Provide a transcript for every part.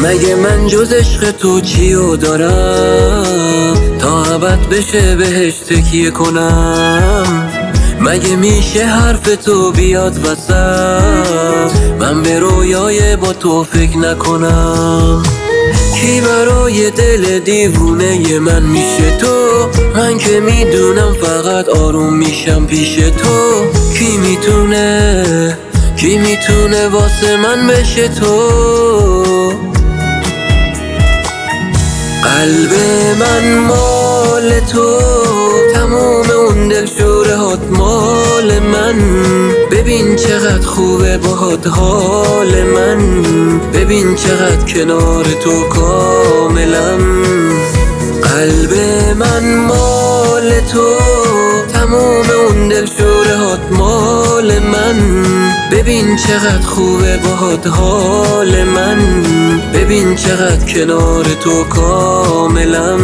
مگه من جز عشق تو چیو دارم تا ابد بشه بهش تکیه کنم؟ مگه میشه حرف تو بیاد وسط من به رویای با تو فکر نکنم؟ کی برای دل دیوونه من میشه تو؟ من که میدونم فقط آروم میشم پیش تو. کی میتونه واسه من بشه تو؟ قلب من مال تو، تموم اون دلشوره هات مال من. ببین چقدر خوبه باهات حال من، ببین چقدر کنار تو کاملم. قلب من مال تو، تموم اون دلشوره هات مال من. ببین چقدر خوبه باهات حال من، ببین چقدر کنار تو کاملم.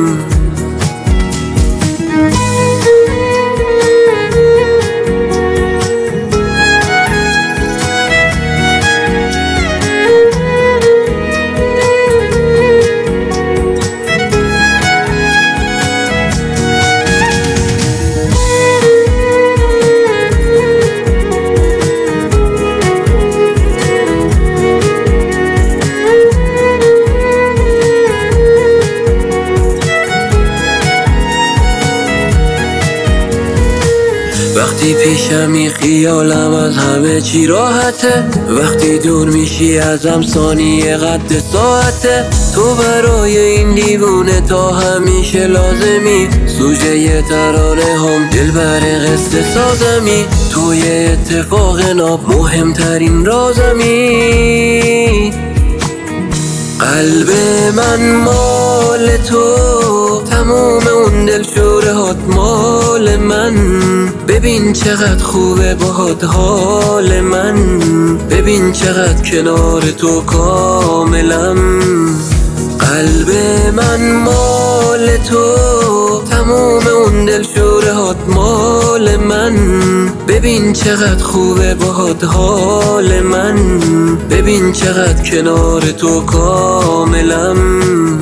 وقتی پیشمی خیالم از همه چی راحته، وقتی دور میشی ازم ثانیه قد ساعته. تو برای این دیوونه تا همیشه لازمی، سوژه ترانه هم دلبر قصه سازمی. تو یه اتفاق ناب مهمترین رازمی. قلب من مال تو، تموم اون دلشوره هات مال من. ببین چقدر خوبه باهات حال من، ببین چقدر کنار تو کاملم. قلب من مال تو، تموم اون دلشوره هات مال من. ببین چقدر خوبه باهات حال من، ببین چقدر کنار تو کاملم.